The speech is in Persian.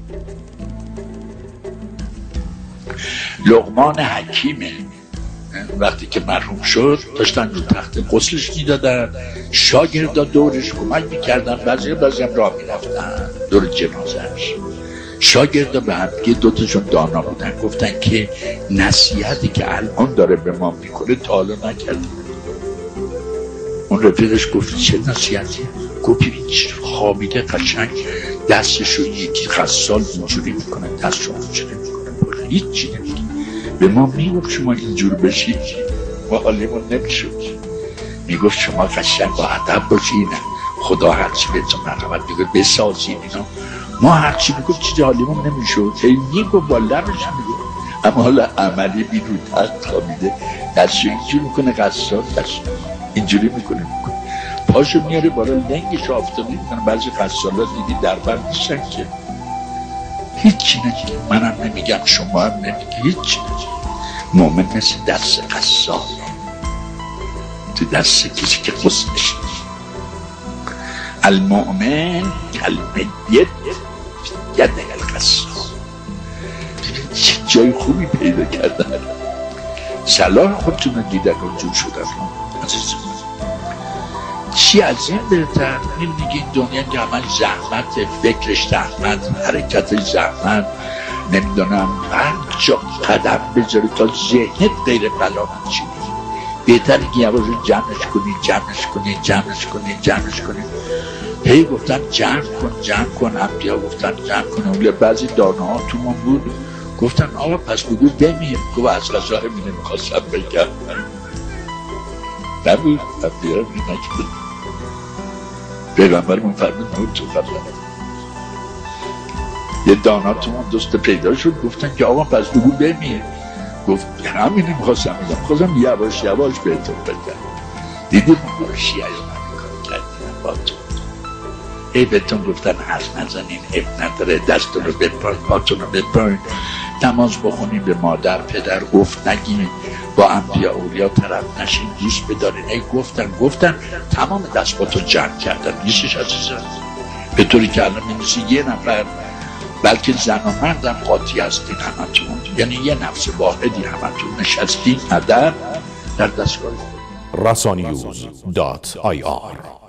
لقمان حکیمه وقتی که مرحوم شد داشتن رو تخت غسلش میدادن، شاگردا دورش کمک میکردن، بعضی هم راه میرفتن دور جنازهش. شاگردا به هم که دوتاشون دانا بودن، گفتن که نصیحتی که الان داره به ما میکنه تا حالا نکرده. اون رفیقش گفت چه نصیحتی؟ گفت ببین خوابیده قشنگ دستشو یکی غسال اینجوری میکنه، دستشو اینجوری میکنه، هیچ چی نمیگه. به ما میگفت شما اینجور بشید ما حالیمون نمیشد. میگفت شما قشنگ با ادب باشید، خدا هرچی بهتون مرحمت میگه بسازید اینا. ما هرچی میگفت چیزی حالیمون نمیشد. هی میگفت با لبش میگفت، اما حالا عملی بیرون تخت خوابیده دستشو اینجوری میکنه، غسال دستشو اینجوری میکنه پاشو میاره بالا لنگش آفتابی میکنه. بعضی غسالات دیدی در بر میشن که هیچی نگه. منم نمیگم شما هم نمیگه هیچی نگه. مومن مثل دست غسال تو دست کسی که غسلش المؤمن کالمیت فی ید الغسال. چه جای خوبی پیدا کردن. صلاح خودتون رو دیدن و جور شدن عزیزم. چی از این بهتر؟ میبینی که این دنیا که همه زحمت، فکرش زحمت، حرکتش زحمت، نمیدونم هر جا قدم بذاری تا ذهنت غیر بلا نچینی. بهتره که یواش جمعش کنی. هی گفتن جمع کن انبیا گفتن جمع کن. اون بعضی دانه ها تو من بود گفتن آقا پس بگو بمیر. گفت از غذا همین نمیخواستم بگم نبود انبیا همین نکرد. پیغمبر فرمود نبود تو قبل یه دانا تو من دوست پیدا شد گفتن که آقا پس بگو بمیر. گفت همین نمیخواستم بگم، خواستم یواش بهتون بگم. دیدی من شیعه من کار کردیم با تو. ای بهتون گفتن حرف نزنین، اب نداره، دستون رو بپاین، پاتون رو بپاین، نماز بخونین، به مادر پدر گفت نگین، با انبیا اولیا طرف نشین، دوست بدارین. ای گفتن تمام دست با تو جمع کردن. نیستش عزیزم؟ به طوری که الان می‌نویسی یه نفر بلکه زن و مردم قاطی هستین همتون، یعنی یه نفس واحدی همتون نشستین ادب در دستگاه rasaninews.ir